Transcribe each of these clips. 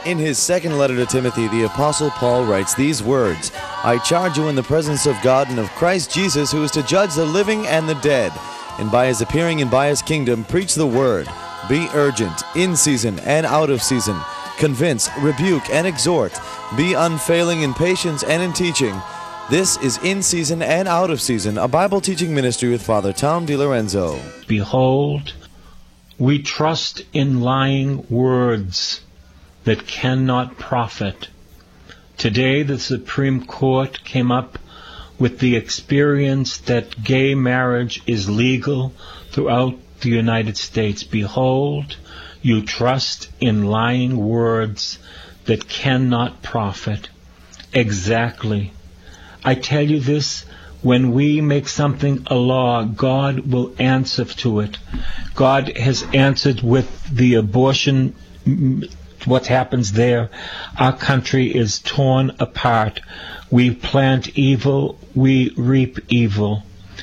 In his second letter to Timothy, the Apostle Paul writes these words, "I charge you in the presence of God and of Christ Jesus, who is to judge the living and the dead, and by his appearing and by his kingdom, preach the word. Be urgent, in season and out of season. Convince, rebuke, and exhort. Be unfailing in patience and in teaching." This is In Season and Out of Season, a Bible teaching ministry with Father Tom DiLorenzo. Behold, we trust in lying words that cannot profit. Today the Supreme Court came up with the experience that gay marriage is legal throughout the United States. Behold, you trust in lying words that cannot profit. Exactly. I tell you this, when we make something a law, God will answer to it. God has answered with the abortion, what happens there. Our country is torn apart. We plant evil, we reap evil.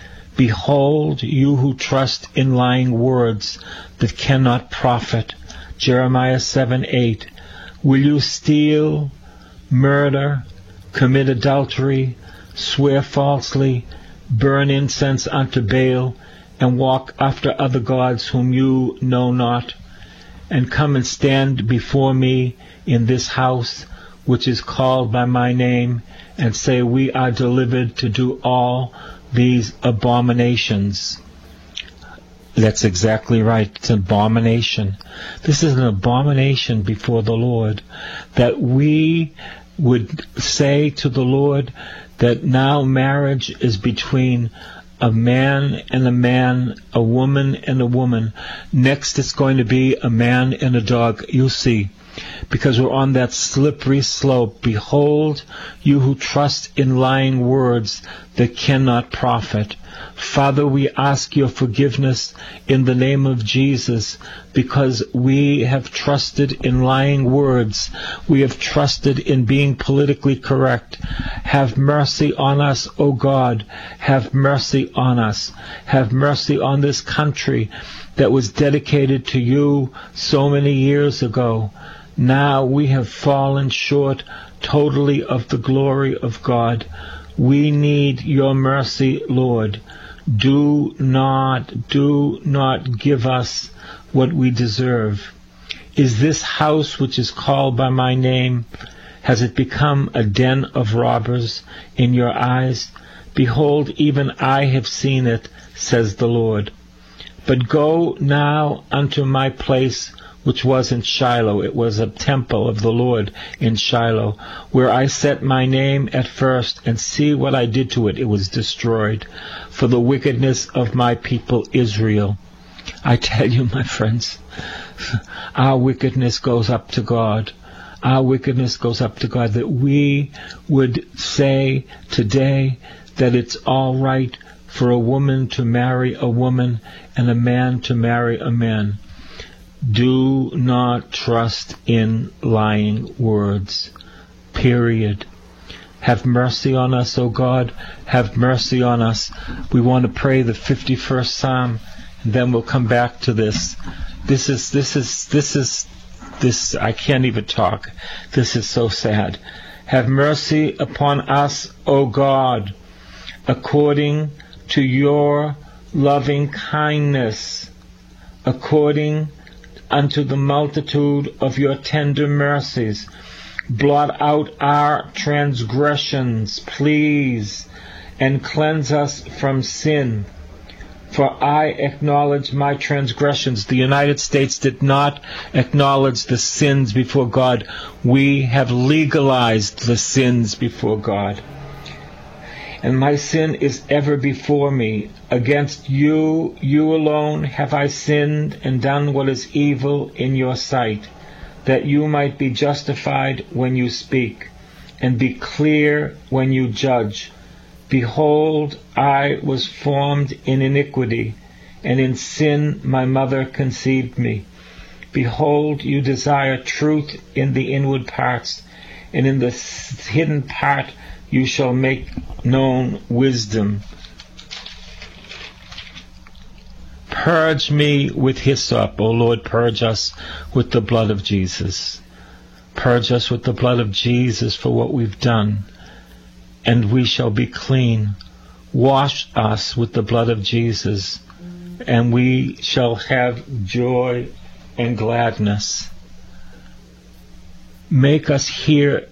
Behold, you who trust in lying words that cannot profit. Jeremiah 7:8. Will you steal, murder, commit adultery, swear falsely, burn incense unto Baal, and walk after other gods whom you know not, and come and stand before me in this house which is called by my name, and say, we are delivered to do all these abominations? That's exactly right. It's an abomination. This is an abomination before the Lord, that we would say to the Lord that now marriage is between a man and a man, a woman and a woman. Next it's going to be a man and a dog. You'll see. Because we're on that slippery slope. Behold, you who trust in lying words that cannot profit. Father, we ask your forgiveness in the name of Jesus, because we have trusted in lying words. We have trusted in being politically correct. Have mercy on us, O God. Have mercy on us. Have mercy on this country that was dedicated to you so many years ago. Now we have fallen short totally of the glory of God. We need your mercy, Lord. Do not give us what we deserve. Is this house which is called by my name, has it become a den of robbers in your eyes? Behold, even I have seen it, says the Lord. But go now unto my place which was in Shiloh. It was a temple of the Lord in Shiloh, where I set my name at first, and see what I did to it. It was destroyed for the wickedness of my people Israel. I tell you, my friends, our wickedness goes up to God. Our wickedness goes up to God, that we would say today that it's all right for a woman to marry a woman and a man to marry a man. Do not trust in lying words. Period. Have mercy on us, O God. Have mercy on us. We want to pray the 51st Psalm, and then we'll come back to this. This, I can't even talk. This is so sad. Have mercy upon us, O God, according to your loving kindness, according unto the multitude of your tender mercies. Blot out our transgressions, please, and cleanse us from sin. For I acknowledge my transgressions. The United States did not acknowledge the sins before God. We have legalized the sins before God. And my sin is ever before me. Against you, you alone, have I sinned and done what is evil in your sight, that you might be justified when you speak, and be clear when you judge. Behold, I was formed in iniquity, and in sin my mother conceived me. Behold, you desire truth in the inward parts, and in the hidden part you shall make known wisdom. Purge me with hyssop, O Lord, purge us with the blood of Jesus. Purge us with the blood of Jesus for what we've done, and we shall be clean. Wash us with the blood of Jesus, and we shall have joy and gladness. Make us hear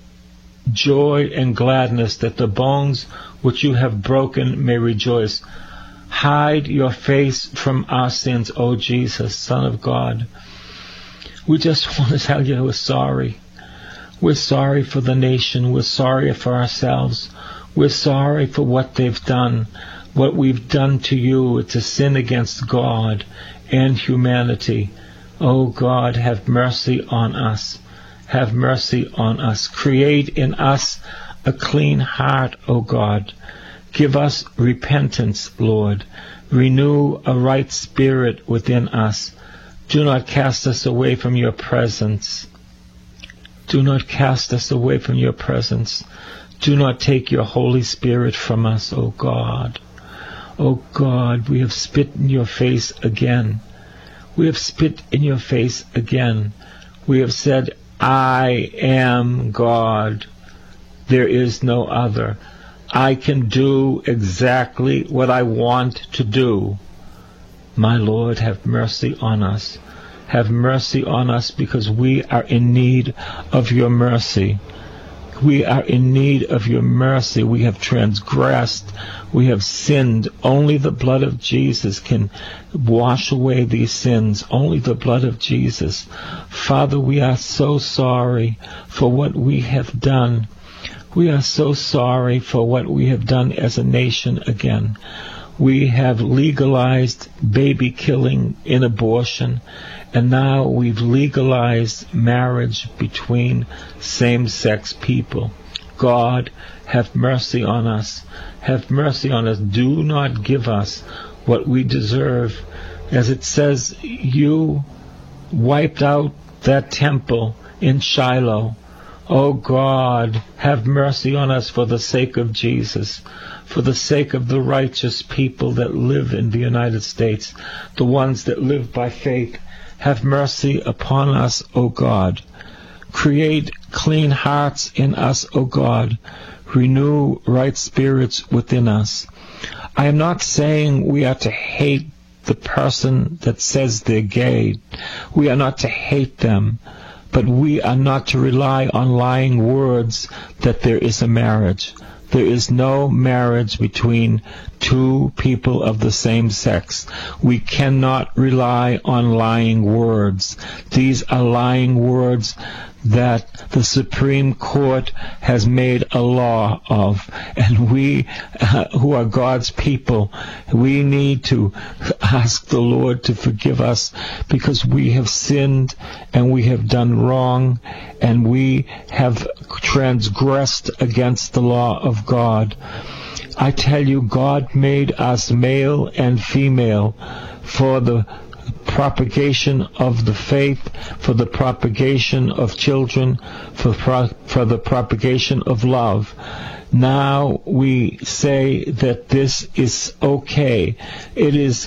joy and gladness, that the bones which you have broken may rejoice. Hide your face from our sins, O Jesus, Son of God. We just want to tell you we're sorry. We're sorry for the nation. We're sorry for ourselves. We're sorry for what they've done, what we've done to you. It's a sin against God and humanity. Oh God, have mercy on us. Have mercy on us. Create in us a clean heart, O God. Give us repentance, Lord. Renew a right spirit within us. Do not cast us away from your presence. Do not cast us away from your presence. Do not take your Holy Spirit from us, O God. O God, we have spit in your face again. We have spit in your face again. We have said, I am God. There is no other. I can do exactly what I want to do. My Lord, have mercy on us. Have mercy on us, because we are in need of your mercy. We are in need of your mercy. We have transgressed. We have sinned. Only the blood of Jesus can wash away these sins. Only the blood of Jesus. Father, we are so sorry for what we have done. We are so sorry for what we have done as a nation again. We have legalized baby killing in abortion, and now we've legalized marriage between same-sex people. God, have mercy on us. Have mercy on us. Do not give us what we deserve. As it says, you wiped out that temple in Shiloh. Oh God, have mercy on us for the sake of Jesus, for the sake of the righteous people that live in the United States, the ones that live by faith. Have mercy upon us, O God. Create clean hearts in us, O God. Renew right spirits within us. I am not saying we are to hate the person that says they're gay. We are not to hate them. But we are not to rely on lying words that there is a marriage. There is no marriage between two people of the same sex. We cannot rely on lying words. These are lying words that the Supreme Court has made a law of. And we, who are God's people, we need to ask the Lord to forgive us, because we have sinned and we have done wrong and we have transgressed against the law of God. I tell you, God made us male and female for the propagation of the faith, for the propagation of children, for the propagation of love. Now we say that this is okay. It is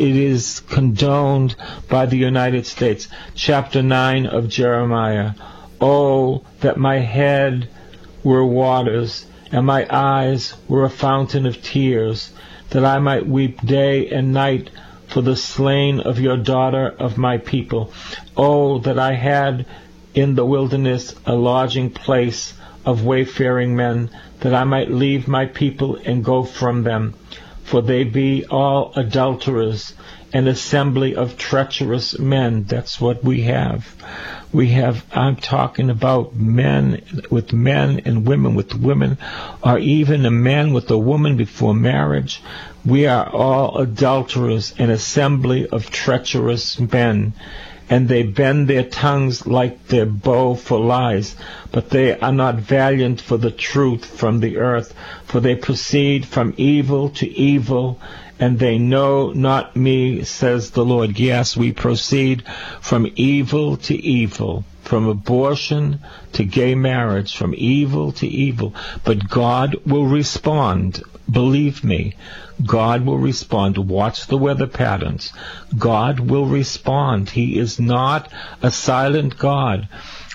condoned by the United States. Chapter 9 of Jeremiah. Oh, that my head were waters, and my eyes were a fountain of tears, that I might weep day and night for the slain of your daughter of my people. Oh, that I had in the wilderness a lodging place of wayfaring men, that I might leave my people and go from them. For they be all adulterers, an assembly of treacherous men. That's what we have. I'm talking about men with men and women with women, or even a man with a woman before marriage. We are all adulterers, an assembly of treacherous men. And they bend their tongues like their bow for lies, but they are not valiant for the truth from the earth. For they proceed from evil to evil, and they know not me, says the Lord. Yes, we proceed from evil to evil, from abortion to gay marriage, from evil to evil. But God will respond. Believe me, God will respond. Watch the weather patterns. God will respond. He is not a silent God.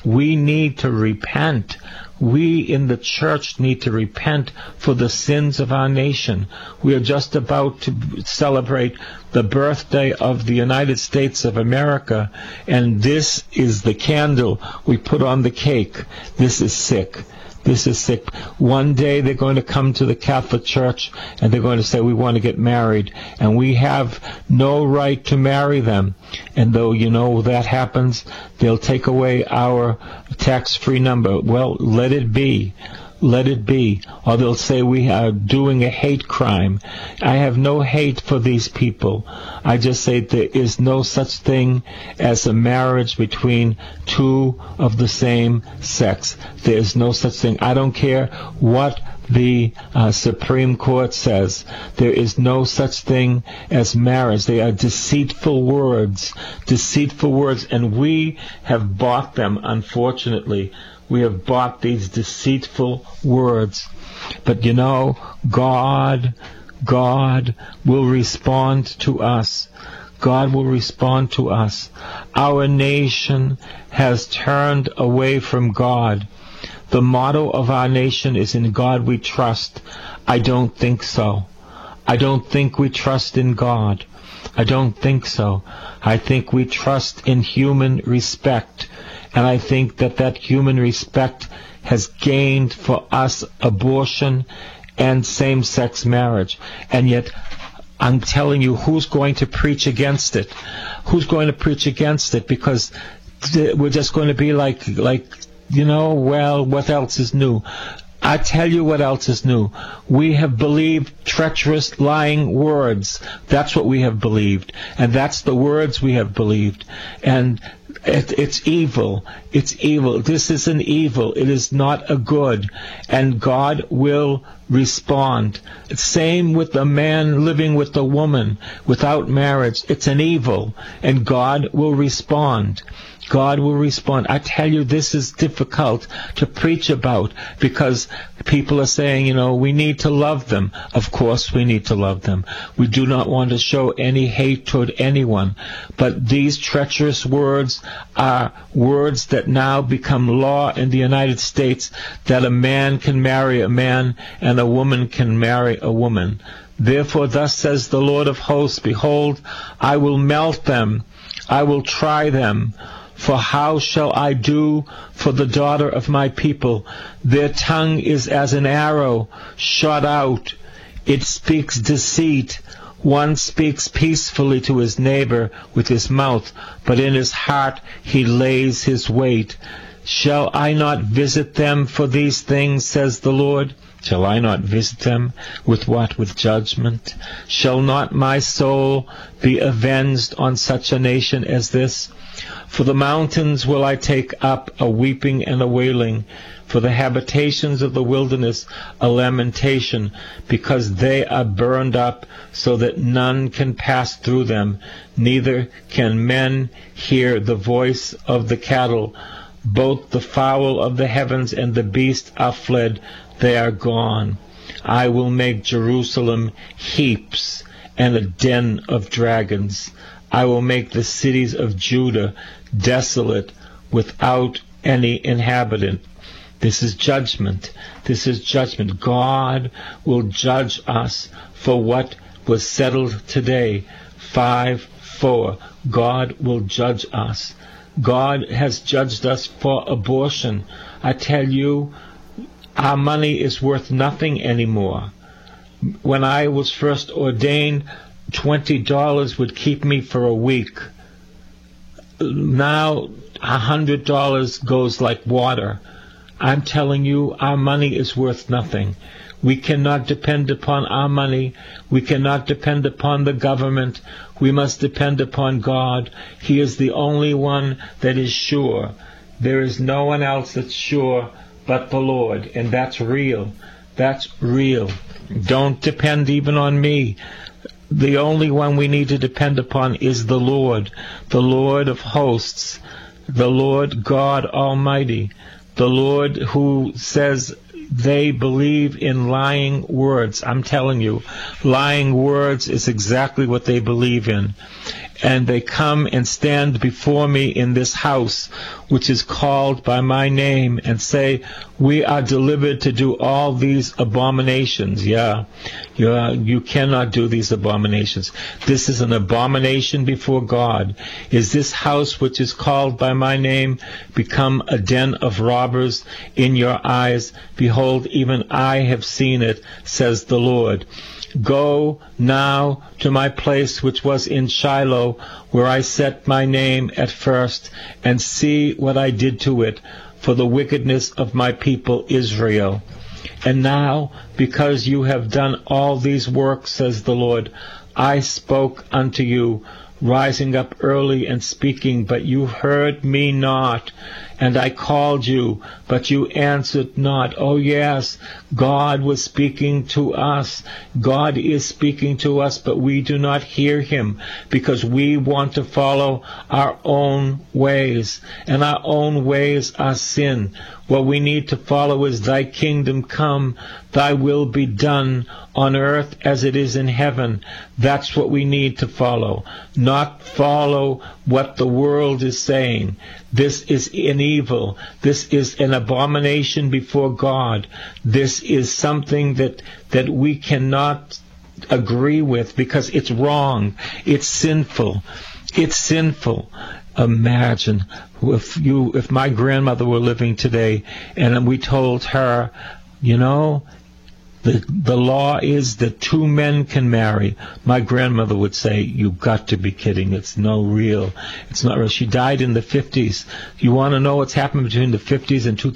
We need to repent. We in the church need to repent for the sins of our nation. We are just about to celebrate the birthday of the United States of America, and this is the candle we put on the cake. This is sick. This is sick. One day they're going to come to the Catholic Church and they're going to say, we want to get married. And we have no right to marry them. And though, that happens, they'll take away our tax-free number. Well, let it be. Let it be. Or they'll say we are doing a hate crime. I have no hate for these people. I just say there is no such thing as a marriage between two of the same sex. There is no such thing. I don't care what the Supreme Court says. There is no such thing as marriage. They are deceitful words, and we have bought them, unfortunately. We have bought these deceitful words. But God will respond to us. God will respond to us. Our nation has turned away from God. The motto of our nation is, in God we trust. I don't think so. I don't think we trust in God. I don't think so. I think we trust in human respect. And I think that human respect has gained for us abortion and same-sex marriage. And yet, I'm telling you, who's going to preach against it? Who's going to preach against it? Because we're just going to be like, what else is new? I tell you what else is new. We have believed treacherous, lying words. That's what we have believed. And that's the words we have believed. And it's evil. It's evil. This is an evil. It is not a good. And God will respond. Same with a man living with a woman without marriage. It's an evil. And God will respond. God will respond. I tell you, this is difficult to preach about because people are saying, we need to love them. Of course we need to love them. We do not want to show any hate toward anyone. But these treacherous words are words that now become law in the United States, that a man can marry a man and a woman can marry a woman. Therefore, thus says the Lord of hosts, behold, I will melt them. I will try them. For how shall I do for the daughter of my people? Their tongue is as an arrow shot out. It speaks deceit. One speaks peacefully to his neighbor with his mouth, but in his heart he lays his weight. Shall I not visit them for these things, says the Lord? Shall I not visit them with what? With judgment? Shall not my soul be avenged on such a nation as this? For the mountains will I take up a weeping and a wailing, for the habitations of the wilderness a lamentation, because they are burned up, so that none can pass through them, neither can men hear the voice of the cattle. Both the fowl of the heavens and the beast are fled, they are gone. I will make Jerusalem heaps and a den of dragons. I will make the cities of Judah desolate without any inhabitant. This is judgment. This is judgment. God will judge us for what was settled today. 5:4. God will judge us. God has judged us for abortion. I tell you, our money is worth nothing anymore. When I was first ordained, $20 would keep me for a week. Now, $100 goes like water. I'm telling you, our money is worth nothing. We cannot depend upon our money. We cannot depend upon the government. We must depend upon God. He is the only one that is sure. There is no one else that's sure but the Lord, and that's real. That's real. Don't depend even on me. The only one we need to depend upon is the Lord of hosts, the Lord God Almighty, the Lord who says they believe in lying words. I'm telling you, lying words is exactly what they believe in. And they come and stand before me in this house, which is called by my name, and say, we are delivered to do all these abominations. You cannot do these abominations. This is an abomination before God. Is this house, which is called by my name, become a den of robbers in your eyes? Behold, even I have seen it, says the Lord. Go now to my place which was in Shiloh, where I set my name at first, and see what I did to it for the wickedness of my people Israel. And now, because you have done all these works, says the Lord, I spoke unto you, rising up early and speaking, but you heard me not. And I called you, but you answered not. Oh yes, God was speaking to us. God is speaking to us, but we do not hear him because we want to follow our own ways. And our own ways are sin. What we need to follow is thy kingdom come, thy will be done on earth as it is in heaven. That's what we need to follow. Not follow what the world is saying. This is an evil. This is an abomination before God. This is something that we cannot agree with because it's wrong. It's sinful. It's sinful. Imagine if my grandmother were living today and we told her, the law is that two men can marry. My grandmother would say, you've got to be kidding. It's not real. She died in the 50s. You want to know what's happened between the 50s and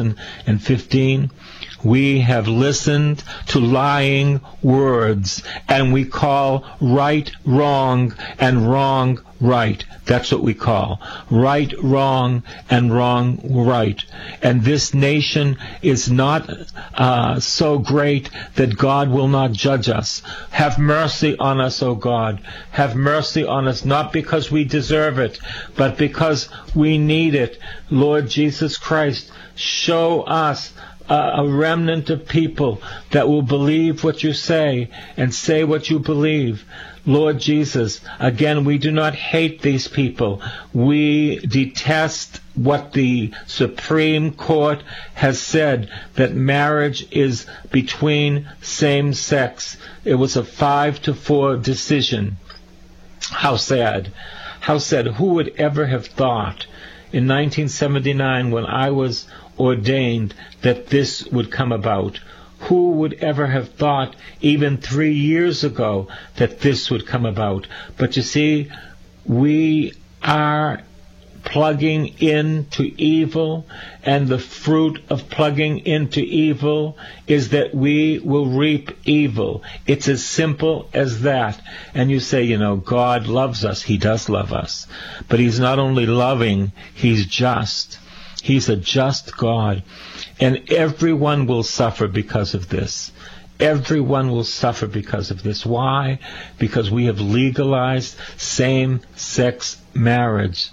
2015? We have listened to lying words, and we call right wrong and wrong right. That's what we call right wrong and wrong right. And this nation is not so great that God will not judge us. Have mercy on us, O God. Have mercy on us, not because we deserve it, but because we need it. Lord Jesus Christ, show us a remnant of people that will believe what you say and say what you believe. Lord Jesus, again, we do not hate these people. We detest what the Supreme Court has said, that marriage is between same sex. It was a 5-4 decision. How sad. How sad. Who would ever have thought in 1979 when I was ordained that this would come about? Who would ever have thought even 3 years ago that this would come about? But you see, we are plugging into evil, and the fruit of plugging into evil is that we will reap evil. It's as simple as that. And you say, God loves us. He does love us. But he's not only loving, he's just. He's a just God. And everyone will suffer because of this. Everyone will suffer because of this. Why? Because we have legalized same-sex marriage.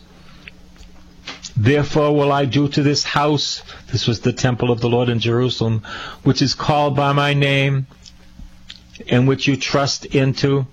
Therefore will I do to this house, this was the temple of the Lord in Jerusalem, which is called by my name, and which you trust into,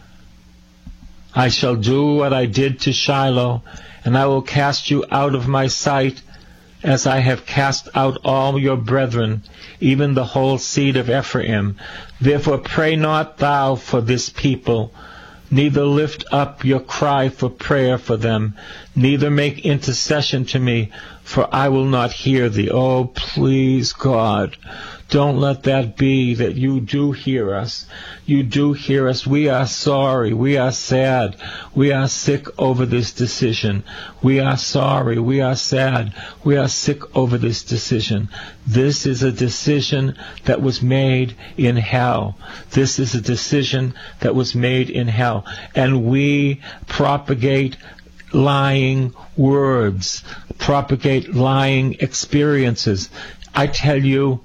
I shall do what I did to Shiloh, and I will cast you out of my sight, as I have cast out all your brethren, even the whole seed of Ephraim. Therefore pray not thou for this people, neither lift up your cry for prayer for them, neither make intercession to me, for I will not hear thee. Oh, please, God, don't let that be, that you do hear us. You do hear us. We are sorry. We are sad. We are sick over this decision. We are sorry. We are sad. We are sick over this decision. This is a decision that was made in hell. This is a decision that was made in hell. And we propagate lying words, propagate lying experiences. I tell you,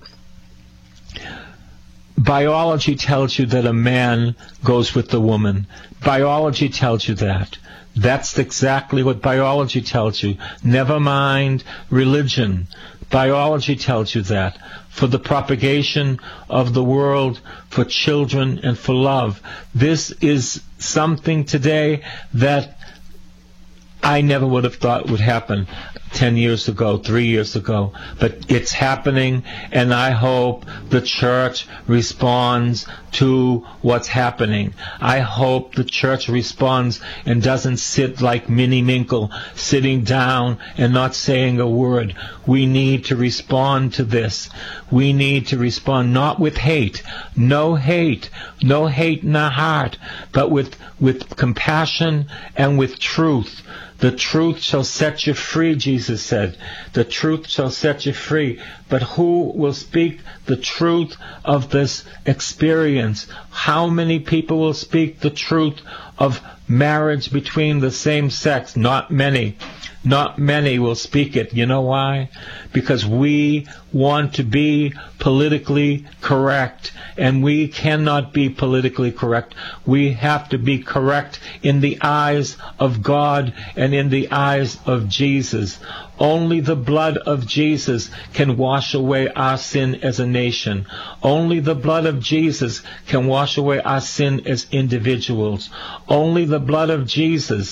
biology tells you that a man goes with the woman. Biology tells you that. That's exactly what biology tells you. Never mind religion. Biology tells you that. For the propagation of the world, for children, and for love. This is something today that I never would have thought would happen 10 years ago, 3 years ago. But it's happening, and I hope the church responds to what's happening. I hope the church responds and doesn't sit like Minnie Minkle, sitting down and not saying a word. We need to respond to this. We need to respond not with hate, no hate in our heart, but with compassion and with truth. The truth shall set you free, Jesus said. The truth shall set you free. But who will speak the truth of this experience? How many people will speak the truth of marriage between the same sex? Not many. Not many will speak it. You know why? Because we want to be politically correct, and we cannot be politically correct. We have to be correct in the eyes of God and in the eyes of Jesus. Only the blood of Jesus can wash away our sin as a nation. Only the blood of Jesus can wash away our sin as individuals. Only the blood of Jesus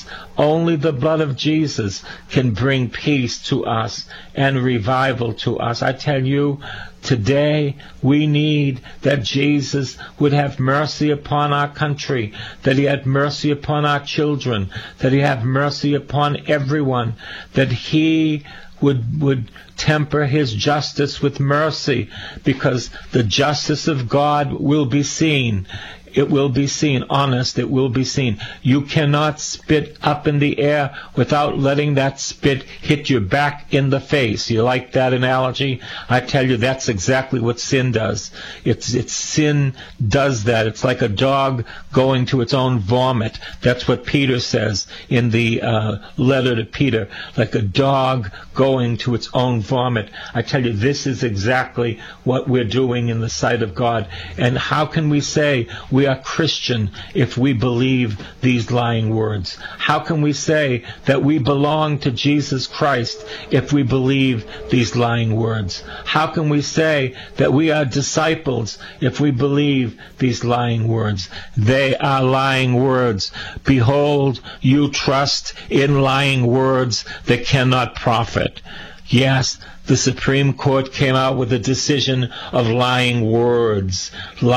can bring peace to us and revival to us. I tell you, today we need that Jesus would have mercy upon our country, that he had mercy upon our children, that he have mercy upon everyone, that he would temper his justice with mercy, because the justice of God will be seen. It will be seen. Honest, it will be seen. You cannot spit up in the air without letting that spit hit you back in the face. You like that analogy? I tell you, that's exactly what sin does. It's sin does that. It's like a dog going to its own vomit. That's what Peter says in the letter to Peter. Like a dog going to its own vomit. I tell you, this is exactly what we're doing in the sight of God. And how can we say we are Christian if we believe these lying words? How can we say that we belong to Jesus Christ if we believe these lying words? How can we say that we are disciples if we believe these lying words? They are lying words. Behold, you trust in lying words that cannot profit. Yes, the Supreme Court came out with a decision of lying words,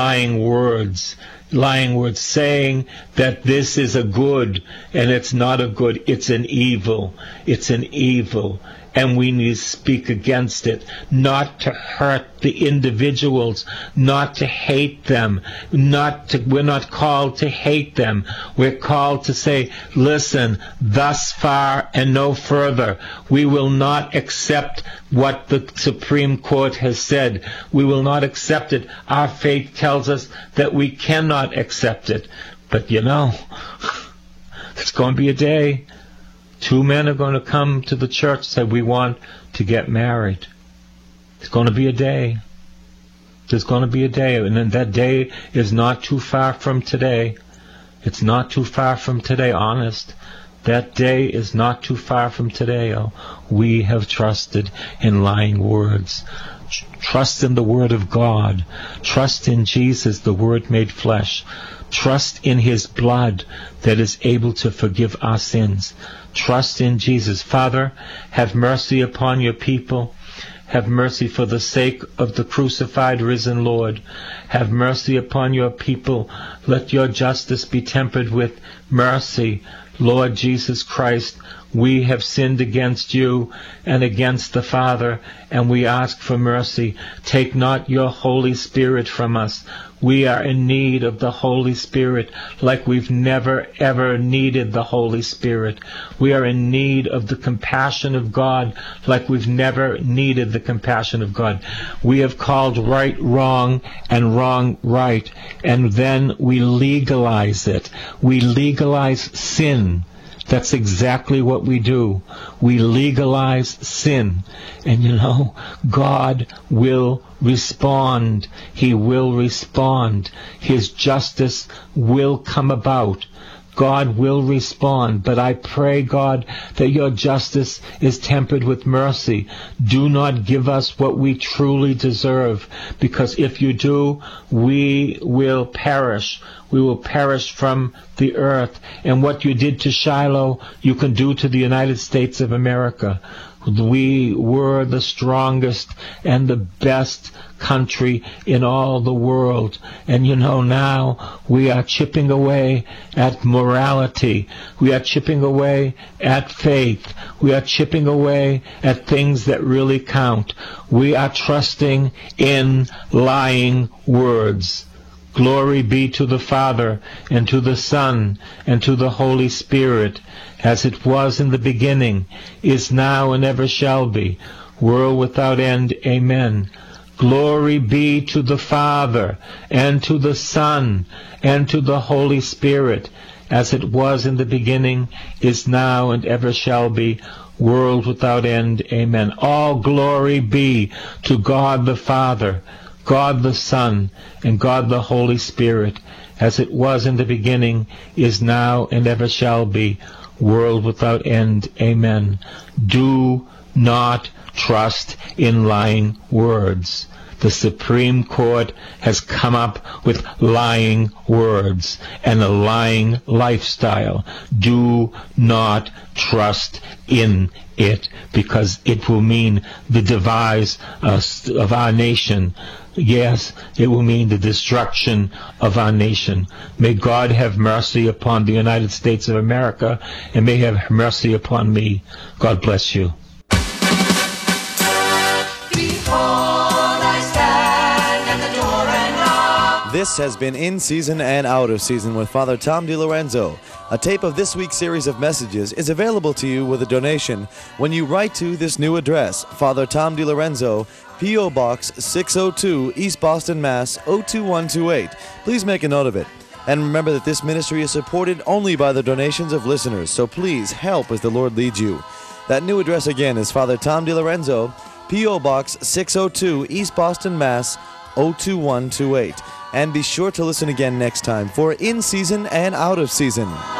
saying that this is a good, and it's not a good, it's an evil. It's an evil. And we need to speak against it, not to hurt the individuals, not to hate them, we're not called to hate them. We're called to say, listen, thus far and no further. We will not accept what the Supreme Court has said. We will not accept it. Our faith tells us that we cannot accept it. But you know, it's going to be a day. 2 men are going to come to the church and say, we want to get married. It's going to be a day. There's going to be a day. And then that day is not too far from today. It's not too far from today, honest. That day is not too far from today. Oh, we have trusted in lying words. Trust in the Word of God. Trust in Jesus, the Word made flesh. Trust in his blood that is able to forgive our sins. Trust in Jesus. Father, have mercy upon your people. Have mercy for the sake of the crucified, risen Lord. Have mercy upon your people. Let your justice be tempered with mercy. Lord Jesus Christ, we have sinned against you and against the Father, and we ask for mercy. Take not your Holy Spirit from us. We are in need of the Holy Spirit like we've never, ever needed the Holy Spirit. We are in need of the compassion of God like we've never needed the compassion of God. We have called right wrong and wrong right, and then we legalize it. We legalize sin. That's exactly what we do. We legalize sin. And you know, God will respond. He will respond. His justice will come about. God will respond. But I pray, God, that your justice is tempered with mercy. Do not give us what we truly deserve, because if you do, we will perish. We will perish from the earth. And what you did to Shiloh, you can do to the United States of America. We were the strongest and the best country in all the world. And now we are chipping away at morality. We are chipping away at faith. We are chipping away at things that really count. We are trusting in lying words. Glory be to the Father, and to the Son, and to the Holy Spirit, as it was in the beginning, is now, and ever shall be, world without end. Amen. Glory be to the Father, and to the Son, and to the Holy Spirit, as it was in the beginning, is now, and ever shall be, world without end. Amen. All glory be to God the Father, God the Son, and God the Holy Spirit, as it was in the beginning, is now, and ever shall be, world without end. Amen. Do not trust in lying words. The Supreme Court has come up with lying words and a lying lifestyle. Do not trust in it, because it will mean the demise of our nation. Yes, it will mean the destruction of our nation. May God have mercy upon the United States of America, and may He have mercy upon me. God bless you. This has been In Season and Out of Season with Father Tom DiLorenzo. A tape of this week's series of messages is available to you with a donation when you write to this new address: Father Tom DiLorenzo, P.O. Box 602, East Boston, Mass. 02128. Please make a note of it. And remember that this ministry is supported only by the donations of listeners, so please help as the Lord leads you. That new address again is Father Tom DiLorenzo, P.O. Box 602, East Boston, Mass. 02128. And be sure to listen again next time for In Season and Out of Season.